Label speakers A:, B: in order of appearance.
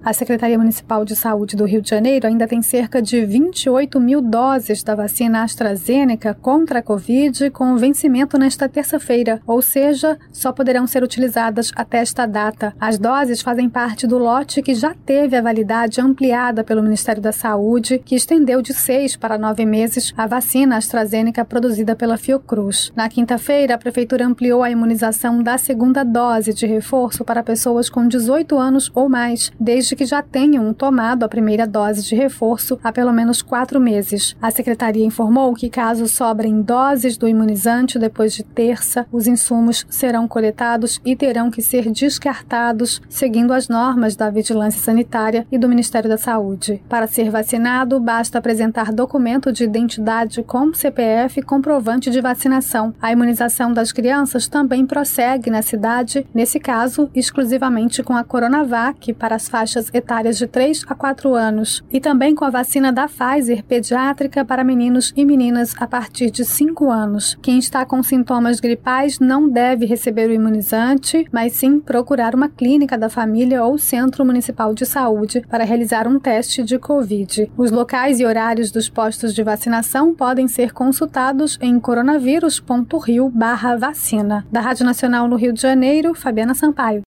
A: A Secretaria Municipal de Saúde do Rio de Janeiro ainda tem cerca de 28 mil doses da vacina AstraZeneca contra a Covid com vencimento nesta terça-feira, ou seja, só poderão ser utilizadas até esta data. As doses fazem parte do lote que já teve a validade ampliada pelo Ministério da Saúde, que estendeu de 6 para 9 meses a vacina AstraZeneca produzida pela Fiocruz. Na quinta-feira, a Prefeitura ampliou a imunização da segunda dose de reforço para pessoas com 18 anos ou mais, desde que já tenham tomado a primeira dose de reforço há pelo menos 4 meses. A Secretaria informou que, caso sobrem doses do imunizante depois de terça, os insumos serão coletados e terão que ser descartados, seguindo as normas da Vigilância Sanitária e do Ministério da Saúde. Para ser vacinado, basta apresentar documento de identidade com CPF e comprovante de vacinação. A imunização das crianças também prossegue na cidade, nesse caso, exclusivamente com a Coronavac para as faixas etárias de 3 a 4 anos e também com a vacina da Pfizer pediátrica para meninos e meninas a partir de 5 anos. Quem está com sintomas gripais não deve receber o imunizante, mas sim procurar uma clínica da família ou centro municipal de saúde para realizar um teste de Covid. Os locais e horários dos postos de vacinação podem ser consultados em coronavírus.rio/vacina. Da Rádio Nacional no Rio de Janeiro, Fabiana Sampaio.